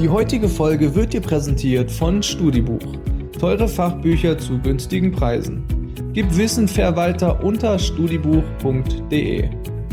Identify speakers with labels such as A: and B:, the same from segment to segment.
A: Die heutige Folge wird dir präsentiert von Studibuch. Teure Fachbücher zu günstigen Preisen. Gib Wissen Verwalter unter studibuch.de.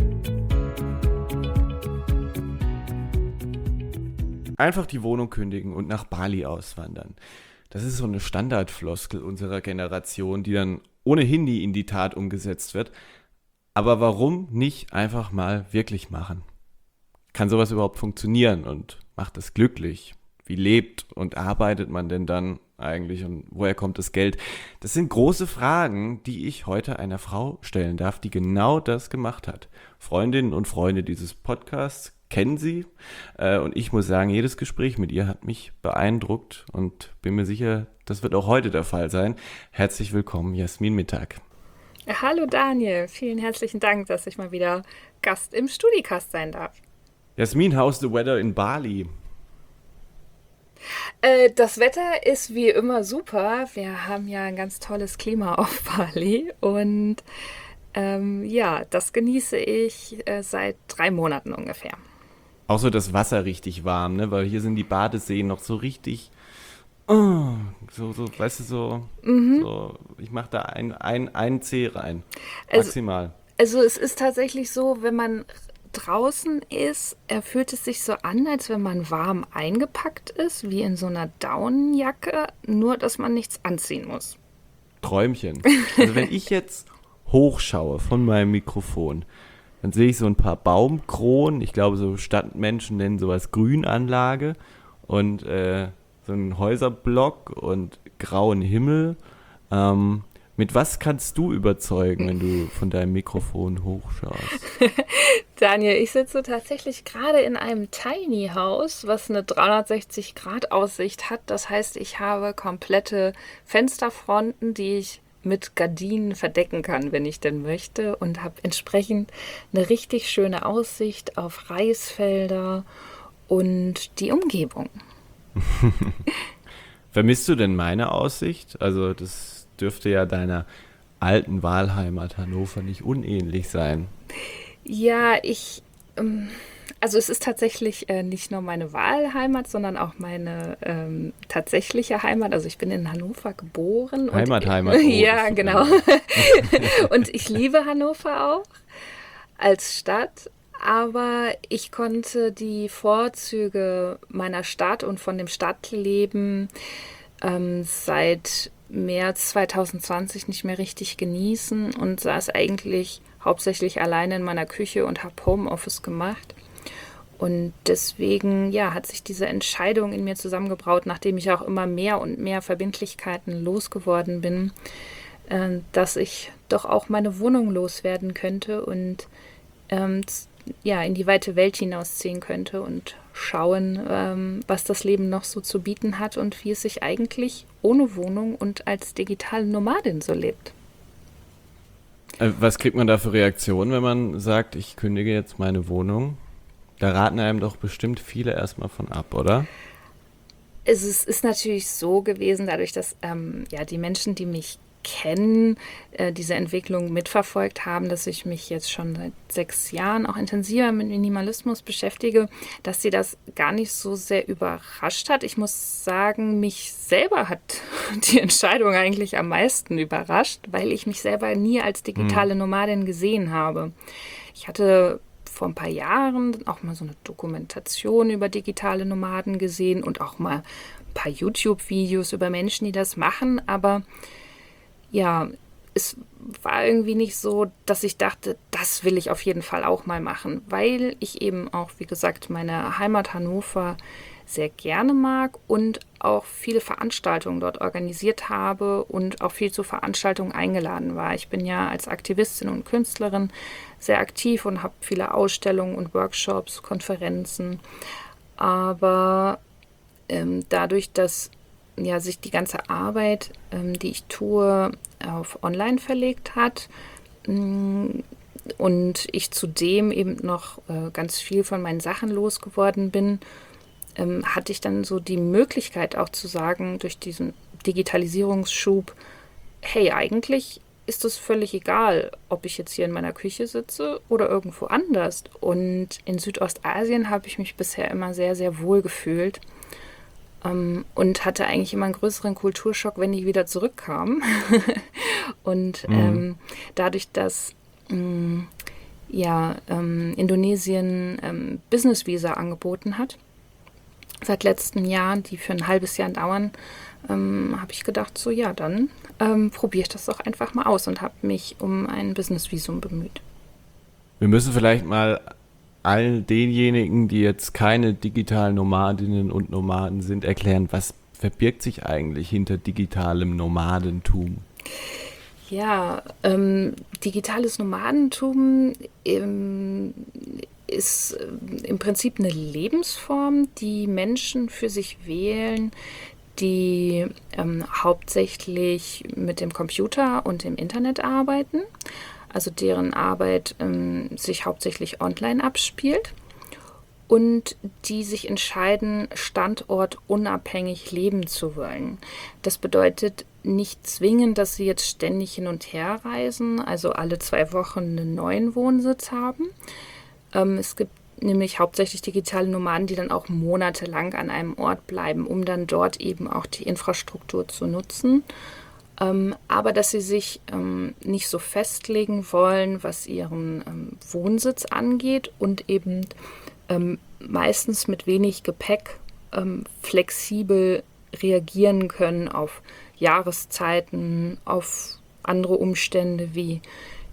B: Einfach die Wohnung kündigen und nach Bali auswandern. Das ist so eine Standardfloskel unserer Generation, die dann ohnehin nie in die Tat umgesetzt wird. Aber warum nicht einfach mal wirklich machen? Kann sowas überhaupt funktionieren und macht es glücklich? Wie lebt und arbeitet man denn dann eigentlich und woher kommt das Geld? Das sind große Fragen, die ich heute einer Frau stellen darf, die genau das gemacht hat. Freundinnen und Freunde dieses Podcasts kennen sie und ich muss sagen, jedes Gespräch mit ihr hat mich beeindruckt und bin mir sicher, das wird auch heute der Fall sein. Herzlich willkommen, Jasmin Mittag.
C: Hallo Daniel, vielen herzlichen Dank, dass ich mal wieder Gast im Studicast sein darf.
B: Jasmin, how's the weather in Bali?
C: Das Wetter ist wie immer super. Wir haben ja ein ganz tolles Klima auf Bali und das genieße ich seit 3 Monaten ungefähr.
B: Auch so das Wasser richtig warm, ne? Weil hier sind die Badeseen noch so richtig, weißt du, so ich mache da ein Zeh rein, maximal.
C: Also es ist tatsächlich so, wenn man draußen ist, fühlt es sich so an, als wenn man warm eingepackt ist, wie in so einer Daunenjacke, nur dass man nichts anziehen muss.
B: Träumchen. Also wenn ich jetzt hochschaue von meinem Mikrofon, dann sehe ich so ein paar Baumkronen, ich glaube so Stadtmenschen nennen sowas Grünanlage und so einen Häuserblock und grauen Himmel. Mit was kannst du überzeugen, wenn du von deinem Mikrofon hochschaust?
C: Daniel, ich sitze tatsächlich gerade in einem Tiny House, was eine 360-Grad-Aussicht hat. Das heißt, ich habe komplette Fensterfronten, die ich mit Gardinen verdecken kann, wenn ich denn möchte, und habe entsprechend eine richtig schöne Aussicht auf Reisfelder und die Umgebung.
B: Vermisst du denn meine Aussicht? Also das dürfte ja deiner alten Wahlheimat Hannover nicht unähnlich sein.
C: Ja, also es ist tatsächlich nicht nur meine Wahlheimat, sondern auch meine tatsächliche Heimat. Also ich bin in Hannover geboren.
B: Heimat.
C: Ja, genau. Und ich liebe Hannover auch als Stadt. Aber ich konnte die Vorzüge meiner Stadt und von dem Stadtleben seit März 2020 nicht mehr richtig genießen und saß eigentlich hauptsächlich alleine in meiner Küche und habe Homeoffice gemacht. Und deswegen, hat sich diese Entscheidung in mir zusammengebraut, nachdem ich auch immer mehr und mehr Verbindlichkeiten losgeworden bin, dass ich doch auch meine Wohnung loswerden könnte und in die weite Welt hinausziehen könnte und schauen, was das Leben noch so zu bieten hat und wie es sich eigentlich ohne Wohnung und als digitale Nomadin so lebt.
B: Was kriegt man da für Reaktionen, wenn man sagt, ich kündige jetzt meine Wohnung? Da raten einem doch bestimmt viele erstmal von ab, oder?
C: Es ist natürlich so gewesen, dadurch, dass die Menschen, die mich kennen, diese Entwicklung mitverfolgt haben, dass ich mich jetzt schon seit 6 Jahren auch intensiver mit Minimalismus beschäftige, dass sie das gar nicht so sehr überrascht hat. Ich muss sagen, mich selber hat die Entscheidung eigentlich am meisten überrascht, weil ich mich selber nie als digitale Nomadin gesehen habe. Ich hatte vor ein paar Jahren auch mal so eine Dokumentation über digitale Nomaden gesehen und auch mal ein paar YouTube-Videos über Menschen, die das machen, aber es war irgendwie nicht so, dass ich dachte, das will ich auf jeden Fall auch mal machen, weil ich eben auch, wie gesagt, meine Heimat Hannover sehr gerne mag und auch viele Veranstaltungen dort organisiert habe und auch viel zu Veranstaltungen eingeladen war. Ich bin ja als Aktivistin und Künstlerin sehr aktiv und habe viele Ausstellungen und Workshops, Konferenzen, aber dadurch, dass sich die ganze Arbeit, die ich tue, auf online verlegt hat und ich zudem eben noch ganz viel von meinen Sachen losgeworden bin, hatte ich dann so die Möglichkeit auch zu sagen, durch diesen Digitalisierungsschub, hey, eigentlich ist es völlig egal, ob ich jetzt hier in meiner Küche sitze oder irgendwo anders. Und in Südostasien habe ich mich bisher immer sehr, sehr wohl gefühlt. und hatte eigentlich immer einen größeren Kulturschock, wenn die wieder zurückkamen. Und dadurch, dass Indonesien Business Visa angeboten hat, seit letztem Jahr, die für ein halbes Jahr dauern, habe ich gedacht, so ja, dann probiere ich das doch einfach mal aus und habe mich um ein Business-Visum bemüht.
B: Wir müssen vielleicht mal all denjenigen, die jetzt keine digitalen Nomadinnen und Nomaden sind, erklären, was verbirgt sich eigentlich hinter digitalem Nomadentum?
C: Ja, digitales Nomadentum ist im Prinzip eine Lebensform, die Menschen für sich wählen, die hauptsächlich mit dem Computer und dem Internet arbeiten, also deren Arbeit sich hauptsächlich online abspielt und die sich entscheiden, standortunabhängig leben zu wollen. Das bedeutet nicht zwingend, dass sie jetzt ständig hin und her reisen, also alle 2 Wochen einen neuen Wohnsitz haben. Es gibt nämlich hauptsächlich digitale Nomaden, die dann auch monatelang an einem Ort bleiben, um dann dort eben auch die Infrastruktur zu nutzen. Aber dass sie sich nicht so festlegen wollen, was ihren Wohnsitz angeht und eben meistens mit wenig Gepäck flexibel reagieren können auf Jahreszeiten, auf andere Umstände wie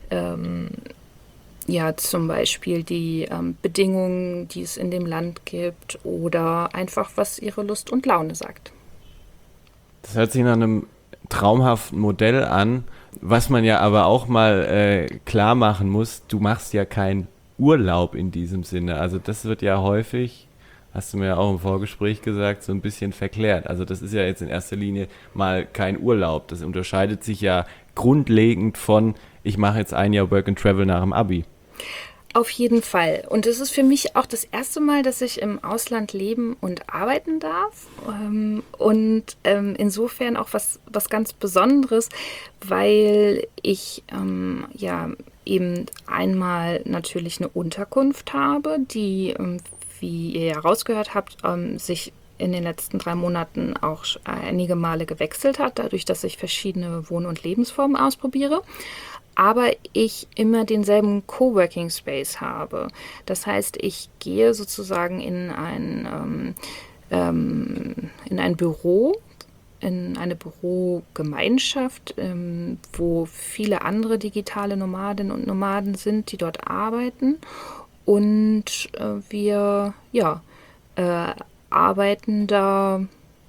C: zum Beispiel die Bedingungen, die es in dem Land gibt oder einfach, was ihre Lust und Laune sagt.
B: Das hört sich nach einem traumhaften Modell an, was man ja aber auch mal klar machen muss, du machst ja keinen Urlaub in diesem Sinne. Also das wird ja häufig, hast du mir ja auch im Vorgespräch gesagt, so ein bisschen verklärt. Also das ist ja jetzt in erster Linie mal kein Urlaub. Das unterscheidet sich ja grundlegend von, ich mache jetzt 1 Jahr Work and Travel nach dem Abi.
C: Auf jeden Fall. Und es ist für mich auch das erste Mal, dass ich im Ausland leben und arbeiten darf. Und insofern auch was ganz Besonderes, weil ich eben einmal natürlich eine Unterkunft habe, die, wie ihr ja rausgehört habt, sich in den letzten 3 Monaten auch einige Male gewechselt hat, dadurch, dass ich verschiedene Wohn- und Lebensformen ausprobiere. Aber ich immer denselben Coworking Space habe. Das heißt, ich gehe sozusagen in ein Büro, in eine Bürogemeinschaft, wo viele andere digitale Nomadinnen und Nomaden sind, die dort arbeiten. Und wir arbeiten da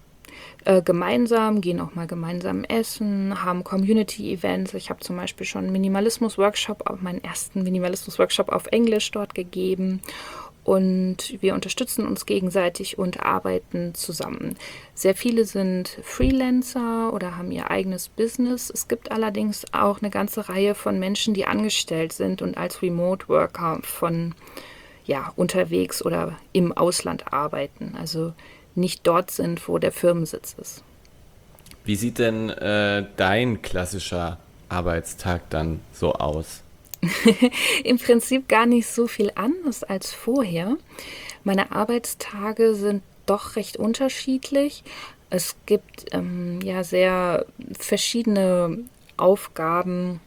C: gemeinsam, gehen auch mal gemeinsam essen, haben Community-Events. Ich habe zum Beispiel schon einen Minimalismus-Workshop, meinen ersten Minimalismus-Workshop auf Englisch dort gegeben. Und wir unterstützen uns gegenseitig und arbeiten zusammen. Sehr viele sind Freelancer oder haben ihr eigenes Business. Es gibt allerdings auch eine ganze Reihe von Menschen, die angestellt sind und als Remote-Worker von unterwegs oder im Ausland arbeiten. Also nicht dort sind, wo der Firmensitz ist.
B: Wie sieht denn dein klassischer Arbeitstag dann so aus?
C: Im Prinzip gar nicht so viel anders als vorher. Meine Arbeitstage sind doch recht unterschiedlich. Es gibt sehr verschiedene Aufgaben,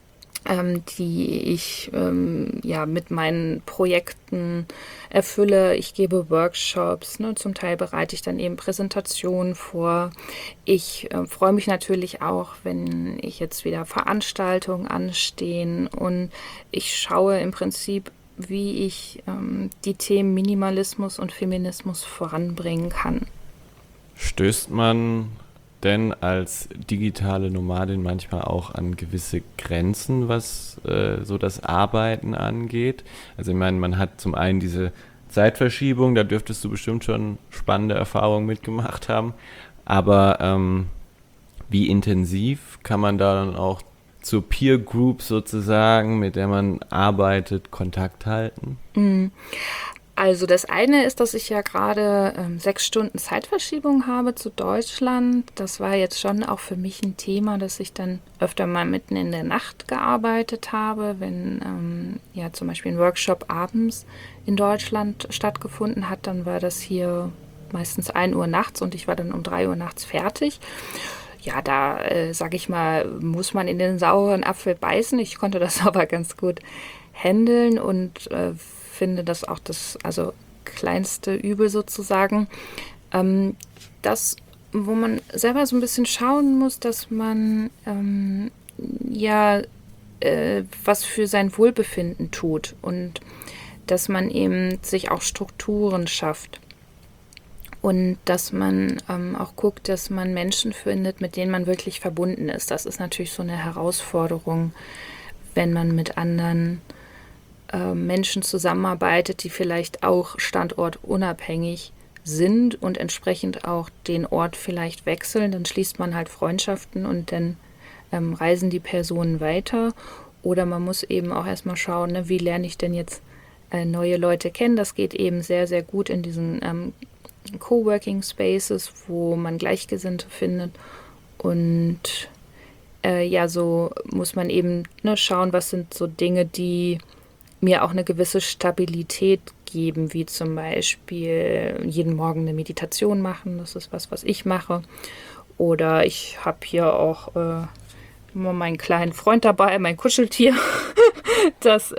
C: die ich mit meinen Projekten erfülle. Ich gebe Workshops, zum Teil bereite ich dann eben Präsentationen vor. Ich freue mich natürlich auch, wenn ich jetzt wieder Veranstaltungen anstehen und ich schaue im Prinzip, wie ich die Themen Minimalismus und Feminismus voranbringen kann.
B: Stößt man denn als digitale Nomadin manchmal auch an gewisse Grenzen, was so das Arbeiten angeht? Also ich meine, man hat zum einen diese Zeitverschiebung, da dürftest du bestimmt schon spannende Erfahrungen mitgemacht haben, aber wie intensiv kann man da dann auch zur Peer Group sozusagen, mit der man arbeitet, Kontakt halten?
C: Also das eine ist, dass ich ja gerade 6 Stunden Zeitverschiebung habe zu Deutschland. Das war jetzt schon auch für mich ein Thema, dass ich dann öfter mal mitten in der Nacht gearbeitet habe, wenn zum Beispiel ein Workshop abends in Deutschland stattgefunden hat, dann war das hier meistens 1 Uhr nachts und ich war dann um 3 Uhr nachts fertig. Ja, da, sage ich mal, muss man in den sauren Apfel beißen. Ich konnte das aber ganz gut handeln und finde das auch das kleinste Übel sozusagen. Das, wo man selber so ein bisschen schauen muss, dass man was für sein Wohlbefinden tut und dass man eben sich auch Strukturen schafft und dass man auch guckt, dass man Menschen findet, mit denen man wirklich verbunden ist. Das ist natürlich so eine Herausforderung, wenn man mit anderen Menschen zusammenarbeitet, die vielleicht auch standortunabhängig sind und entsprechend auch den Ort vielleicht wechseln. Dann schließt man halt Freundschaften und dann reisen die Personen weiter. Oder man muss eben auch erstmal schauen, ne, wie lerne ich denn jetzt neue Leute kennen. Das geht eben sehr, sehr gut in diesen Coworking Spaces, wo man Gleichgesinnte findet. Und so muss man eben schauen, was sind so Dinge, die mir auch eine gewisse Stabilität geben, wie zum Beispiel jeden Morgen eine Meditation machen. Das ist was ich mache. Oder ich habe hier auch immer meinen kleinen Freund dabei, mein Kuscheltier. Das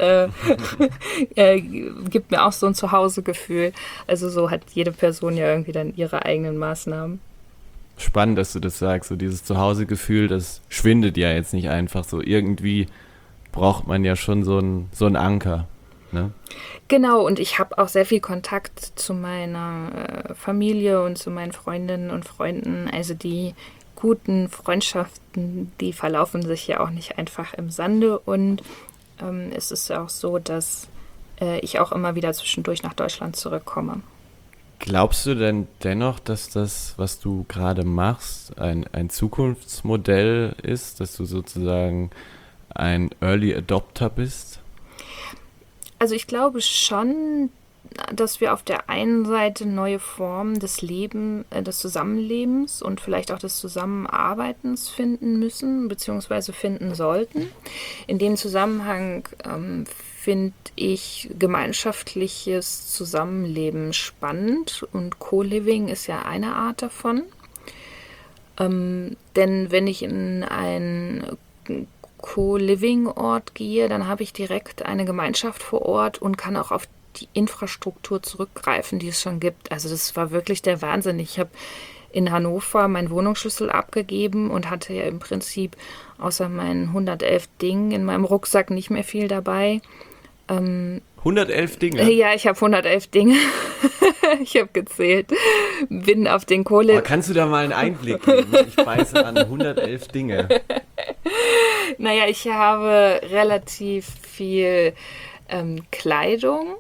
C: gibt mir auch so ein Zuhausegefühl. Also so hat jede Person ja irgendwie dann ihre eigenen Maßnahmen.
B: Spannend, dass du das sagst. So dieses Zuhausegefühl, das schwindet ja jetzt nicht einfach so. Irgendwie braucht man ja schon so einen Anker. Ne?
C: Genau, und ich habe auch sehr viel Kontakt zu meiner Familie und zu meinen Freundinnen und Freunden. Also die guten Freundschaften, die verlaufen sich ja auch nicht einfach im Sande. Und es ist ja auch so, dass ich auch immer wieder zwischendurch nach Deutschland zurückkomme.
B: Glaubst du denn dennoch, dass das, was du gerade machst, ein Zukunftsmodell ist, dass du sozusagen ein Early Adopter bist?
C: Also ich glaube schon, dass wir auf der einen Seite neue Formen des Zusammenlebens und vielleicht auch des Zusammenarbeitens finden müssen, beziehungsweise finden sollten. In dem Zusammenhang finde ich gemeinschaftliches Zusammenleben spannend und Co-Living ist ja eine Art davon. Denn wenn ich in einen Co-Living-Ort gehe, dann habe ich direkt eine Gemeinschaft vor Ort und kann auch auf die Infrastruktur zurückgreifen, die es schon gibt. Also das war wirklich der Wahnsinn. Ich habe in Hannover meinen Wohnungsschlüssel abgegeben und hatte ja im Prinzip außer meinen 111 Dingen in meinem Rucksack nicht mehr viel dabei.
B: 111 Dinge?
C: Ja, ich habe 111 Dinge. Ich habe gezählt. Bin auf den Kohle...
B: Kannst du da mal einen Einblick geben? Ich beiße an 111 Dinge.
C: Naja, ich habe relativ viel Kleidung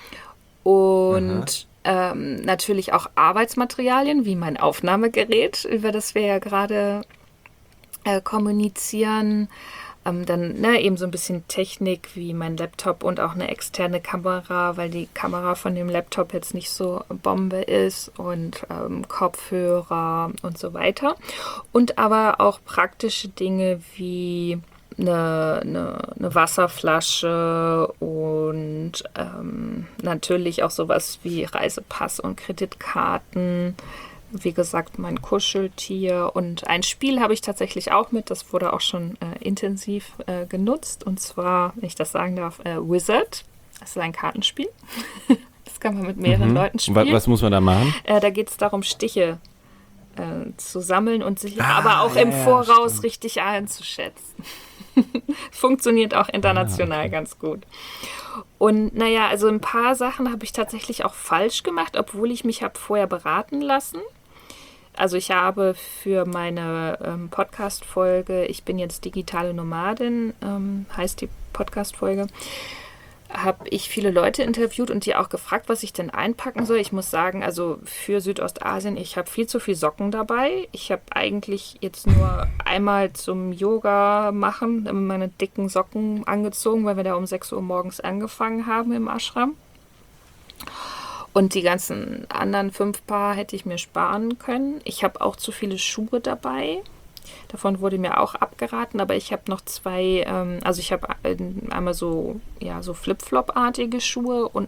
C: und natürlich auch Arbeitsmaterialien, wie mein Aufnahmegerät, über das wir ja gerade kommunizieren. Dann eben so ein bisschen Technik wie mein Laptop und auch eine externe Kamera, weil die Kamera von dem Laptop jetzt nicht so Bombe ist und Kopfhörer und so weiter. Und aber auch praktische Dinge wie eine Wasserflasche und natürlich auch sowas wie Reisepass und Kreditkarten. Wie gesagt, mein Kuscheltier und ein Spiel habe ich tatsächlich auch mit. Das wurde auch schon intensiv genutzt. Und zwar, wenn ich das sagen darf, Wizard. Das ist ein Kartenspiel. Das kann man mit mehreren Leuten spielen.
B: Was muss man da machen?
C: Da geht es darum, Stiche zu sammeln und sich aber auch im Voraus richtig einzuschätzen. Funktioniert auch international ganz gut. Und also ein paar Sachen habe ich tatsächlich auch falsch gemacht, obwohl ich mich habe vorher beraten lassen. Also ich habe für meine Podcast-Folge, ich bin jetzt digitale Nomadin, heißt die Podcast-Folge, habe ich viele Leute interviewt und die auch gefragt, was ich denn einpacken soll. Ich muss sagen, also für Südostasien, ich habe viel zu viel Socken dabei. Ich habe eigentlich jetzt nur einmal zum Yoga machen meine dicken Socken angezogen, weil wir da um 6 Uhr morgens angefangen haben im Ashram. Und die ganzen anderen 5 Paar hätte ich mir sparen können. Ich habe auch zu viele Schuhe dabei. Davon wurde mir auch abgeraten, aber ich habe noch 2, also ich habe einmal so Flip-Flop-artige Schuhe und noch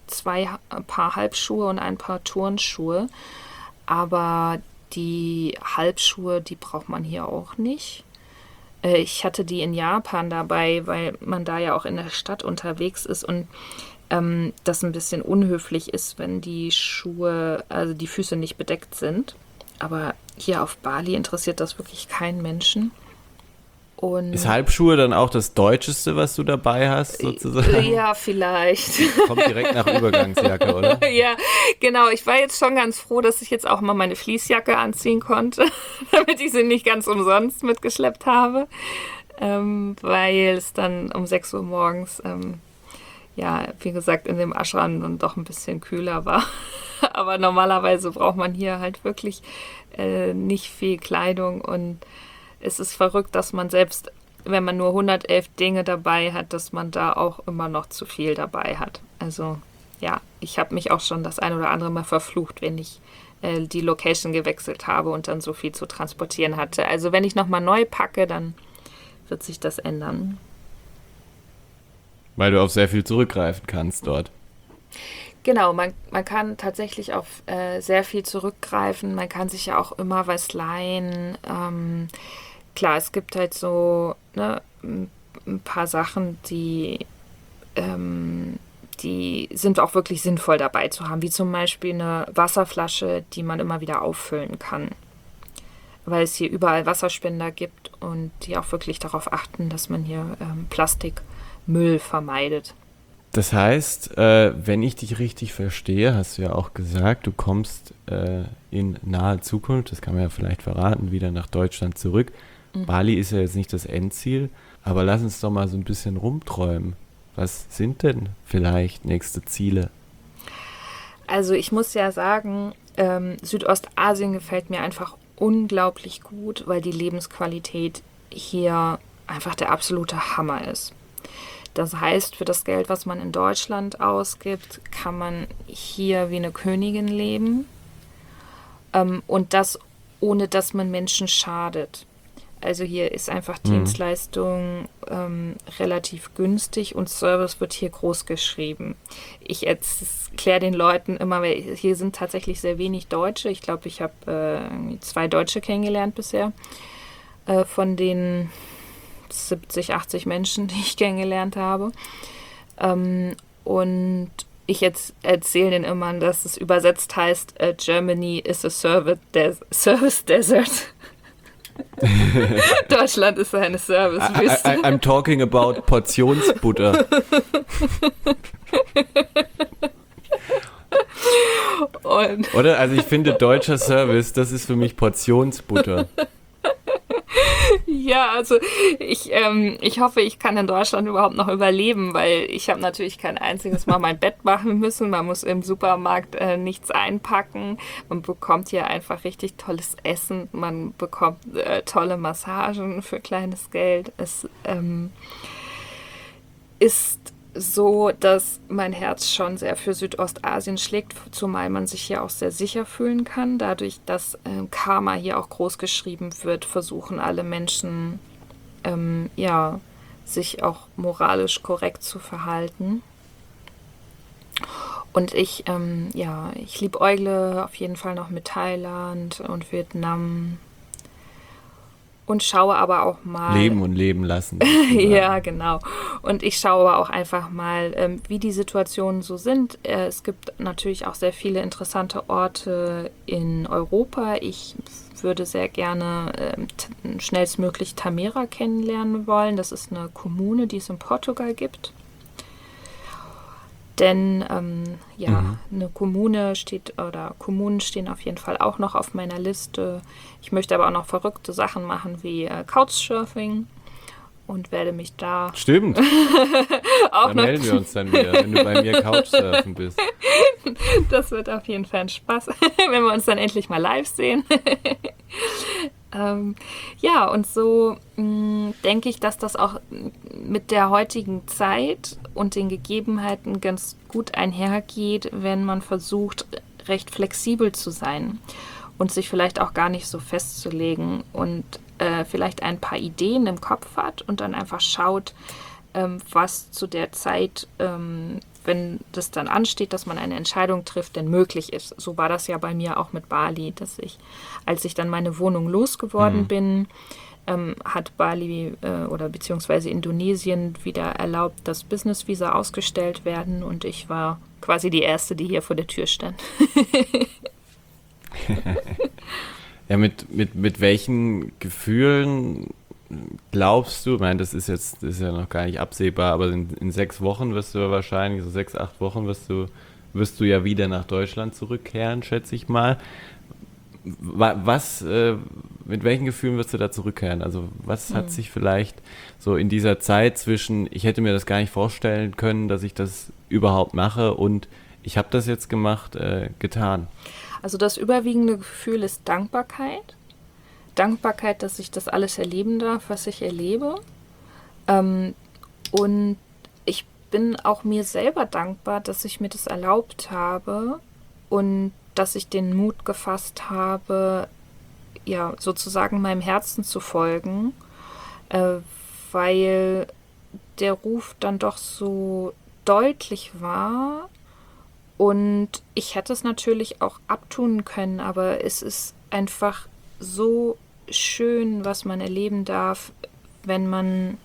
C: 2 Paar Halbschuhe und ein Paar Turnschuhe. Aber die Halbschuhe, die braucht man hier auch nicht. Ich hatte die in Japan dabei, weil man da ja auch in der Stadt unterwegs ist und das ein bisschen unhöflich ist, wenn die Schuhe, also die Füße nicht bedeckt sind. Aber hier auf Bali interessiert das wirklich keinen Menschen. Und
B: Ist Halbschuhe dann auch das Deutscheste, was du dabei hast, sozusagen?
C: ja, vielleicht.
B: Kommt direkt nach Übergangsjacke, oder?
C: Ja, genau. Ich war jetzt schon ganz froh, dass ich jetzt auch mal meine Fließjacke anziehen konnte, damit ich sie nicht ganz umsonst mitgeschleppt habe, weil es dann um 6 Uhr morgens, ja, wie gesagt, in dem Ashram dann doch ein bisschen kühler war. Aber normalerweise braucht man hier halt wirklich nicht viel Kleidung und es ist verrückt, dass man selbst, wenn man nur 111 Dinge dabei hat, dass man da auch immer noch zu viel dabei hat. Also ja, ich habe mich auch schon das ein oder andere Mal verflucht, wenn ich die Location gewechselt habe und dann so viel zu transportieren hatte. Also wenn ich nochmal neu packe, dann wird sich das ändern.
B: Weil du auf sehr viel zurückgreifen kannst dort.
C: Genau, man kann tatsächlich auf sehr viel zurückgreifen. Man kann sich ja auch immer was leihen. Klar, es gibt halt so ein paar Sachen, die sind auch wirklich sinnvoll dabei zu haben, wie zum Beispiel eine Wasserflasche, die man immer wieder auffüllen kann. Weil es hier überall Wasserspender gibt und die auch wirklich darauf achten, dass man hier Plastikmüll vermeidet.
B: Das heißt, wenn ich dich richtig verstehe, hast du ja auch gesagt, du kommst in naher Zukunft, das kann man ja vielleicht verraten, wieder nach Deutschland zurück. Bali ist ja jetzt nicht das Endziel, aber lass uns doch mal so ein bisschen rumträumen. Was sind denn vielleicht nächste Ziele?
C: Also ich muss ja sagen, Südostasien gefällt mir einfach unglaublich gut, weil die Lebensqualität hier einfach der absolute Hammer ist. Das heißt, für das Geld, was man in Deutschland ausgibt, kann man hier wie eine Königin leben. Und das, ohne dass man Menschen schadet. Also hier ist einfach Dienstleistung relativ günstig und Service wird hier groß geschrieben. Ich erkläre den Leuten immer, weil hier sind tatsächlich sehr wenig Deutsche. Ich glaube, ich habe 2 Deutsche kennengelernt bisher von den 70, 80 Menschen, die ich kennengelernt habe. Und ich jetzt erzähle denen immer, dass es übersetzt heißt, Germany is a service desert. Deutschland ist eine Servicewüste.
B: I'm talking about Portionsbutter. Oder? Also ich finde, deutscher Service, das ist für mich Portionsbutter.
C: Ja, also ich hoffe, ich kann in Deutschland überhaupt noch überleben, weil ich habe natürlich kein einziges Mal mein Bett machen müssen. Man muss im Supermarkt nichts einpacken. Man bekommt hier einfach richtig tolles Essen. Man bekommt tolle Massagen für kleines Geld. Es ist so, dass mein Herz schon sehr für Südostasien schlägt, zumal man sich hier auch sehr sicher fühlen kann. Dadurch, dass Karma hier auch groß geschrieben wird, versuchen alle Menschen, sich auch moralisch korrekt zu verhalten. Und ich liebäugle auf jeden Fall noch mit Thailand und Vietnam. Und schaue aber auch mal...
B: Leben und leben lassen.
C: Ja, genau. Und ich schaue auch einfach mal, wie die Situationen so sind. Es gibt natürlich auch sehr viele interessante Orte in Europa. Ich würde sehr gerne schnellstmöglich Tamera kennenlernen wollen. Das ist eine Kommune, die es in Portugal gibt. Denn eine Kommunen stehen auf jeden Fall auch noch auf meiner Liste. Ich möchte aber auch noch verrückte Sachen machen wie Couchsurfing und werde mich da
B: Stimmt.
C: auch
B: Dann
C: noch...
B: melden wir uns dann wieder, wenn du bei mir Couchsurfen bist.
C: Das wird auf jeden Fall ein Spaß, wenn wir uns dann endlich mal live sehen. Und so denke ich, dass das auch mit der heutigen Zeit und den Gegebenheiten ganz gut einhergeht, wenn man versucht, recht flexibel zu sein und sich vielleicht auch gar nicht so festzulegen und vielleicht ein paar Ideen im Kopf hat und dann einfach schaut, was zu der Zeit wenn das dann ansteht, dass man eine Entscheidung trifft, denn möglich ist. So war das ja bei mir auch mit Bali, dass ich, als ich dann meine Wohnung losgeworden bin, hat Bali oder beziehungsweise Indonesien wieder erlaubt, dass Business-Visa ausgestellt werden und ich war quasi die Erste, die hier vor der Tür stand.
B: Ja, mit welchen Gefühlen glaubst du, ich meine, das ist ja noch gar nicht absehbar, aber in 6 Wochen wirst du wahrscheinlich, so 6, 8 Wochen wirst du ja wieder nach Deutschland zurückkehren, schätze ich mal. Mit welchen Gefühlen wirst du da zurückkehren? Also was hat sich vielleicht so in dieser Zeit zwischen, ich hätte mir das gar nicht vorstellen können, dass ich das überhaupt mache und ich habe das jetzt gemacht, getan?
C: Also das überwiegende Gefühl ist Dankbarkeit. Dankbarkeit, dass ich das alles erleben darf, was ich erlebe. Und ich bin auch mir selber dankbar, dass ich mir das erlaubt habe und dass ich den Mut gefasst habe, ja, sozusagen meinem Herzen zu folgen, weil der Ruf dann doch so deutlich war und ich hätte es natürlich auch abtun können, aber es ist einfach so schön, was man erleben darf, wenn man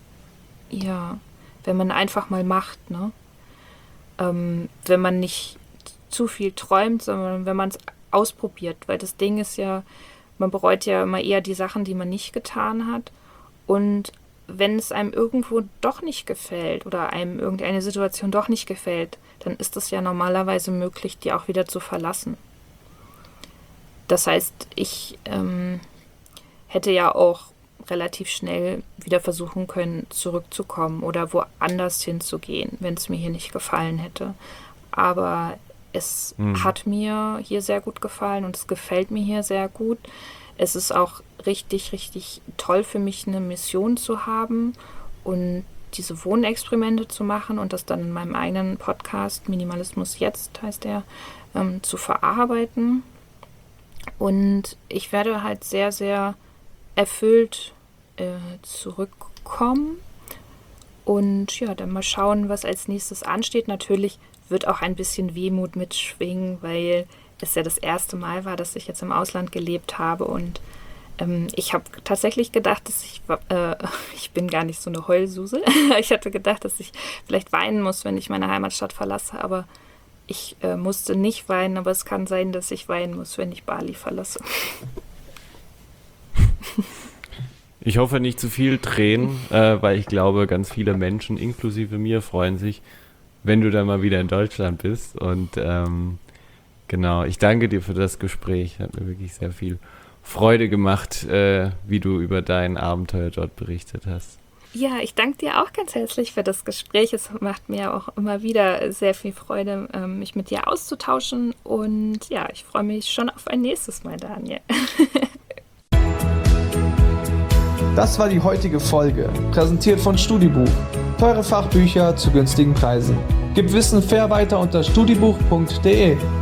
C: einfach mal macht, ne? Wenn man nicht zu viel träumt, sondern wenn man es ausprobiert, weil das Ding ist ja, man bereut ja immer eher die Sachen, die man nicht getan hat und wenn es einem irgendwo doch nicht gefällt oder einem irgendeine Situation doch nicht gefällt, dann ist es ja normalerweise möglich, die auch wieder zu verlassen. Das heißt, ich hätte ja auch relativ schnell wieder versuchen können, zurückzukommen oder woanders hinzugehen, wenn es mir hier nicht gefallen hätte. Aber es hat mir hier sehr gut gefallen und es gefällt mir hier sehr gut. Es ist auch richtig, richtig toll für mich, eine Mission zu haben und diese Wohnexperimente zu machen und das dann in meinem eigenen Podcast, Minimalismus jetzt heißt der, zu verarbeiten. Und ich werde halt sehr, sehr erfüllt zurückkommen und ja, dann mal schauen, was als nächstes ansteht. Natürlich wird auch ein bisschen Wehmut mitschwingen, weil es ja das erste Mal war, dass ich jetzt im Ausland gelebt habe und ich habe tatsächlich gedacht, dass ich bin gar nicht so eine Heulsuse. Ich hatte gedacht, dass ich vielleicht weinen muss, wenn ich meine Heimatstadt verlasse, aber ich musste nicht weinen, aber es kann sein, dass ich weinen muss, wenn ich Bali verlasse.
B: Ich hoffe nicht zu viel Tränen, weil ich glaube, ganz viele Menschen, inklusive mir, freuen sich, wenn du dann mal wieder in Deutschland bist. Und genau, ich danke dir für das Gespräch. Hat mir wirklich sehr viel Freude gemacht, wie du über dein Abenteuer dort berichtet hast.
C: Ja, ich danke dir auch ganz herzlich für das Gespräch. Es macht mir auch immer wieder sehr viel Freude, mich mit dir auszutauschen. Und ja, ich freue mich schon auf ein nächstes Mal, Daniel.
A: Das war die heutige Folge, präsentiert von Studibuch. Teure Fachbücher zu günstigen Preisen. Gib Wissen fair weiter unter studibuch.de.